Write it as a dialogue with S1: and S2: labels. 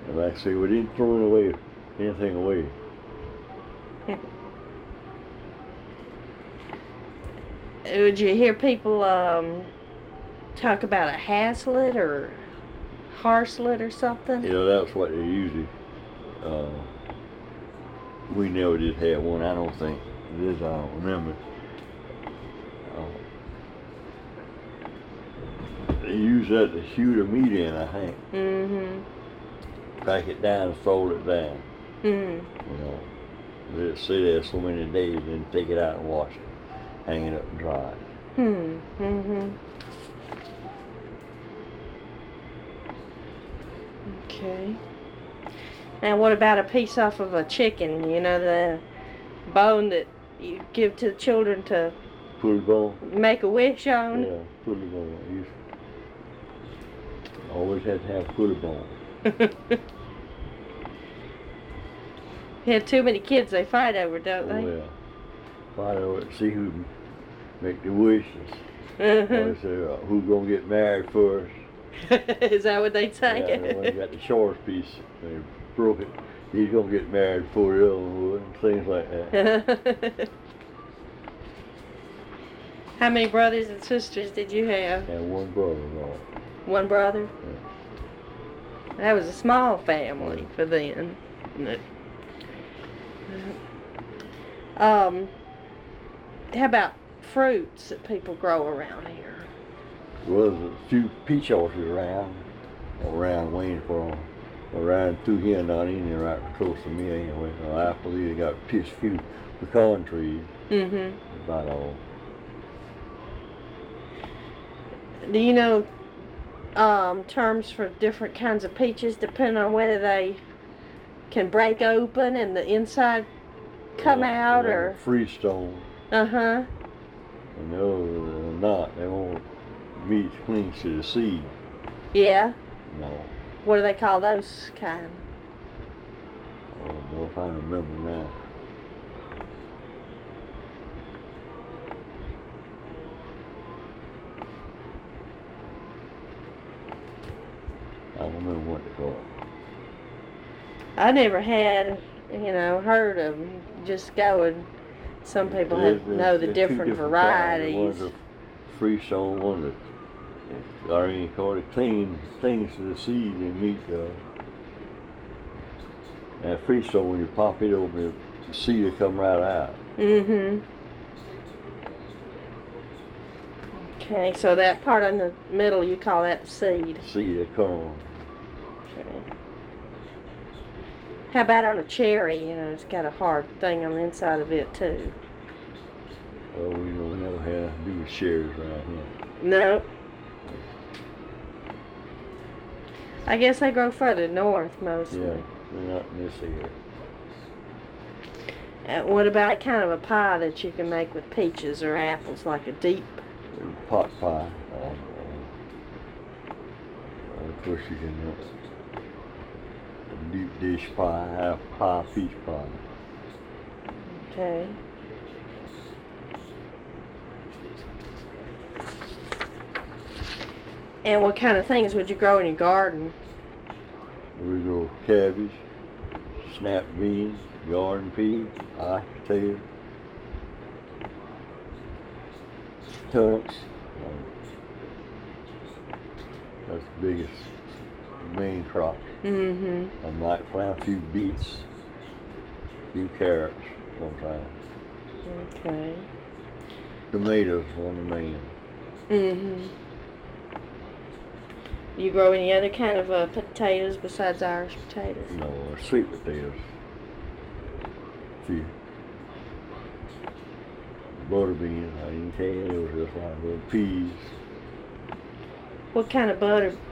S1: And like I say, we didn't throw anything away.
S2: Would you hear people talk about a Hazlitt or Harslet or something?
S1: You know, that's what they usually. We never did have one. I don't think. This I don't remember. They use that to shoot a meat in, I think.
S2: Mm-hmm.
S1: Crack it down and fold it down.
S2: Mm-hmm.
S1: You know, let it sit there so many days, then take it out and wash it, hang it up and dry it.
S2: Mm-hmm. Okay. Now, what about a piece off of a chicken? You know, the bone that you give to the children to
S1: Pulley bone?
S2: make a wish on?
S1: Yeah, pulley bone. Always had to have pulley bone.
S2: You have too many kids, they fight over, don't they?
S1: Oh, yeah. Fight over it, see who can make the wishes.
S2: Uh-huh.
S1: Always say, who's going to get married first?
S2: Is that what they say?
S1: Yeah, the one who got the shortest piece, they broke it. He's going to get married before the other one would, and things like that.
S2: How many brothers and sisters did you have?
S1: And one brother, Lord.
S2: One brother?
S1: Yeah.
S2: That was a small family for then. How about fruits that people grow around here?
S1: Well, there's a few peach orchards around Waynesboro, around through here, not in there, right close to me anyway. I believe they got a few pecan trees.
S2: Mm-hmm.
S1: About all.
S2: Do you know terms for different kinds of peaches depending on whether they can break open and the inside come out or?
S1: Freestone.
S2: Uh-huh.
S1: And the others are not. They won't meat clings to the seed.
S2: Yeah.
S1: No.
S2: What do they call those kind?
S1: Oh, boy, if I remember now. I don't remember what they call it.
S2: I never had, heard of them. Just go and some people know the different varieties.
S1: One's a freestone, one that already called it clean things to the seed and meat. And freestone, when you pop it open, the seed will come right out.
S2: Mm-hmm. Okay, so that part in the middle, you call that the seed.
S1: Seed of corn.
S2: Okay. How about on a cherry? It's got a hard thing on the inside of it, too.
S1: Well, we never had to do with cherries around here.
S2: No. I guess they grow further north, mostly.
S1: Yeah, they're not in this area.
S2: What about kind of a pie that you can make with peaches or apples, like a deep?
S1: Pot pie. Of course, you can deep dish pie, half pie, peach pie.
S2: Okay. And what kind of things would you grow in your garden?
S1: We grow cabbage, snap beans, garden peas, iced potatoes, turnips. That's the biggest main crop.
S2: Mm-hmm.
S1: I might plant a few beets, a few carrots sometimes.
S2: Okay.
S1: Tomatoes on the main.
S2: Mm-hmm. You grow any other kind of potatoes besides Irish potatoes?
S1: No, sweet potatoes. A few. Butter beans, I didn't tell you, those just like little peas.
S2: What kind of butter